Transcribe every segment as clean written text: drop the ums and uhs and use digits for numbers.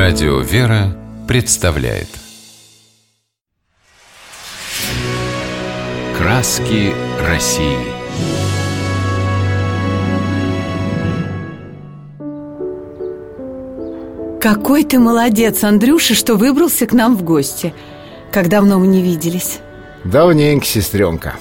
Радио «Вера» представляет «Краски России». Какой ты молодец, Андрюша, что выбрался к нам в гости. Как давно мы не виделись. Давненько, сестренка.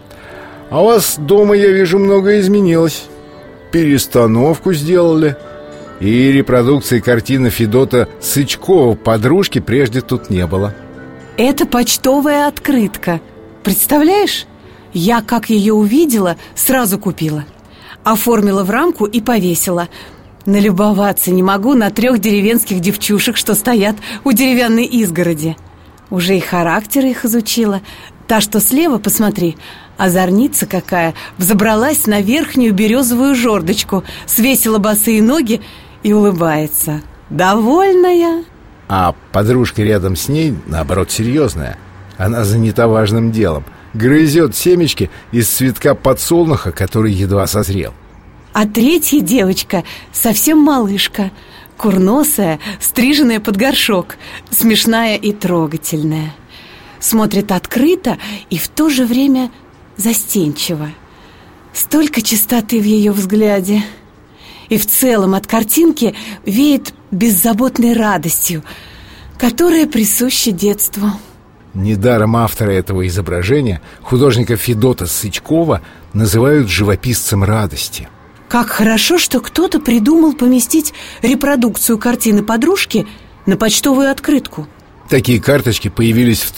А у вас дома, я вижу, многое изменилось. Перестановку сделали. И репродукции картины Федота Сычкова «Подружки» прежде тут не было. Это почтовая открытка. Представляешь? Я, как ее увидела, сразу купила. Оформила в рамку и повесила. Налюбоваться не могу на 3 деревенских девчушек, что стоят у деревянной изгороди. Уже и характер их изучила. Та, что слева, посмотри, озорница какая, взобралась на верхнюю березовую жердочку, свесила босые ноги и улыбается. Довольная. А подружка рядом с ней, наоборот, серьезная. Она занята важным делом. Грызет семечки из цветка подсолнуха, который едва созрел. А 3-я девочка совсем малышка, курносая, стриженная под горшок, смешная и трогательная. Смотрит открыто и в то же время застенчиво. Столько чистоты в ее взгляде. И в целом от картинки веет беззаботной радостью, которая присуща детству. Недаром автора этого изображения, художника Федота Сычкова, называют живописцем радости. Как хорошо, что кто-то придумал поместить репродукцию картины подружки на почтовую открытку. Такие карточки появились в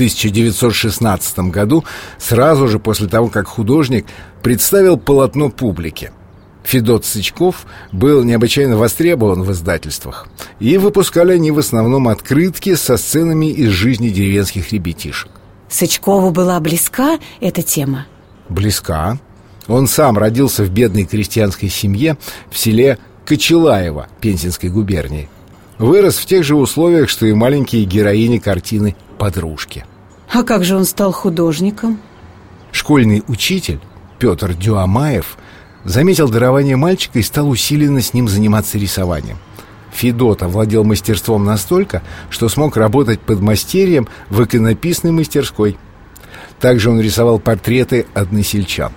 1916 году, сразу же после того, как художник представил полотно публике. Федот Сычков был необычайно востребован в издательствах, и выпускали они в основном открытки со сценами из жизни деревенских ребятишек. Сычкову была близка эта тема? Близка. Он сам родился в бедной крестьянской семье в селе Кочелаево Пензенской губернии. Вырос в тех же условиях, что и маленькие героини картины «Подружки». А как же он стал художником? Школьный учитель Петр Дюамаев заметил дарование мальчика и стал усиленно с ним заниматься рисованием. Федот овладел мастерством настолько, что смог работать подмастерьем в иконописной мастерской. Также он рисовал портреты односельчан.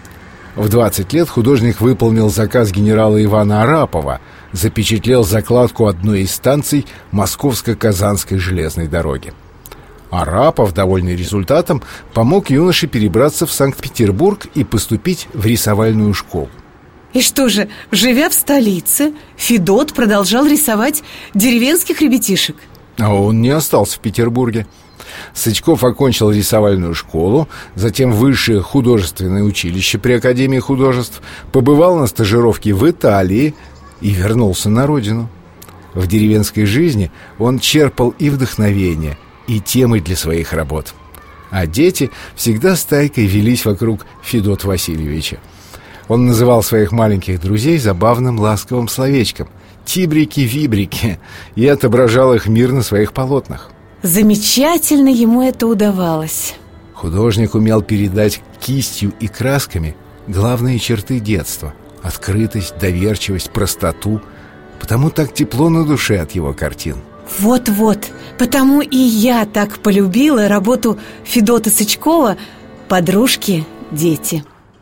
В 20 лет художник выполнил заказ генерала Ивана Арапова, запечатлел закладку одной из станций Московско-Казанской железной дороги. Арапов, довольный результатом, помог юноше перебраться в Санкт-Петербург и поступить в рисовальную школу. И что же, живя в столице, Федот продолжал рисовать деревенских ребятишек? А он не остался в Петербурге. Сычков окончил рисовальную школу, затем высшее художественное училище при Академии художеств, побывал на стажировке в Италии и вернулся на родину. В деревенской жизни он черпал и вдохновение, и темы для своих работ. А дети всегда стайкой велись вокруг Федота Васильевича. Он называл своих маленьких друзей забавным ласковым словечком «тибрики-вибрики» и отображал их мир на своих полотнах. Замечательно ему это удавалось. Художник умел передать кистью и красками главные черты детства: открытость, доверчивость, простоту. Потому так тепло на душе от его картин. Вот-вот, потому и я так полюбила работу Федота Сычкова «Подружки, дети».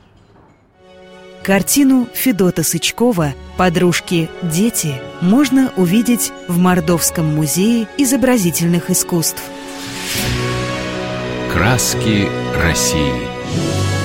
Картину Федота Сычкова «Подружки, дети» можно увидеть в Мордовском музее изобразительных искусств. «Краски России».